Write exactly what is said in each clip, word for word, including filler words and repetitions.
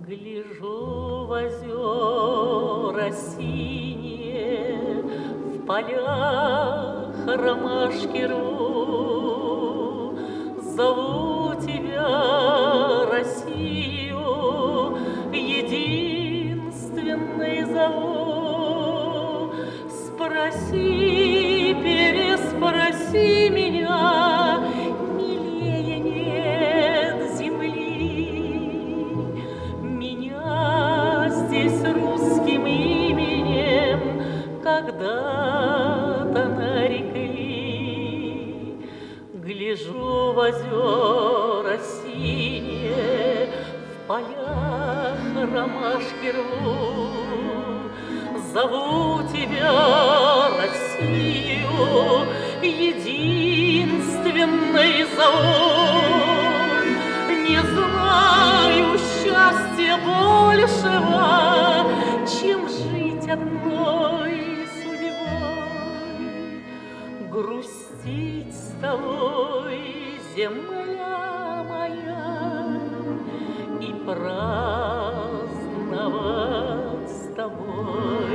Гляжу в озера синие, в полях ромашки рву. Зову тебя, Россию, единственной зову. Спроси, переспроси меня, милее нет земли. Меня здесь русским именем когда-то нарекли. Гляжу в озера синие, в полях ромашки рву. Зову тебя, Россию, единственной зову. Не знаю счастья большего, чем жить одной судьбой. Грустить с тобой, земля моя, и праздновать с тобой.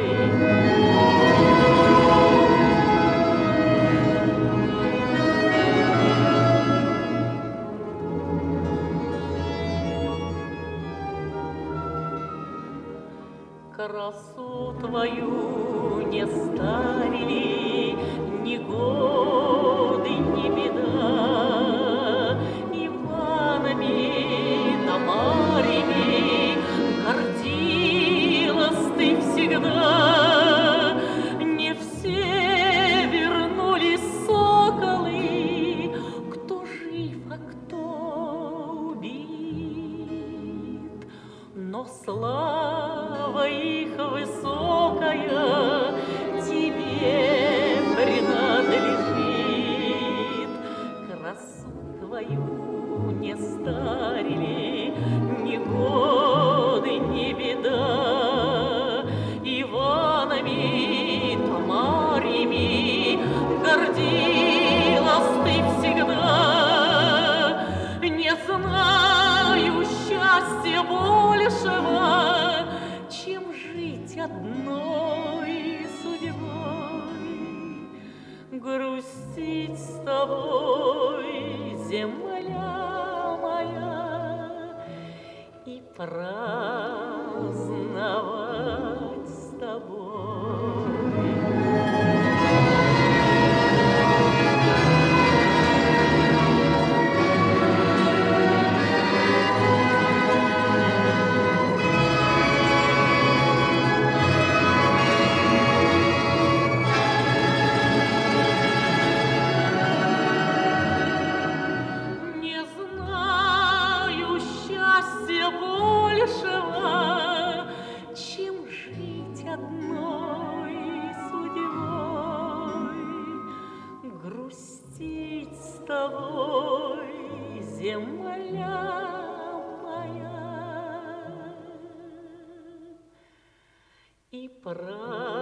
Красу твою не старили ни годы, ни беда. Иванами, Тамарями гордилась ты всегда. Не все вернулись соколы, кто жив, а кто убит. Но слава их высокая тебе принадлежит. Красу твою не старили ни годы, ни беда. Иванами, Тамарями гордилась ты всегда. Не знаю счастья большего, чем жить одной судьбой. Грустить с тобой, земля моя, и праздновать с тобой. Большего, чем жить одной судьбой. Грустить с тобой, земля моя, и праздновать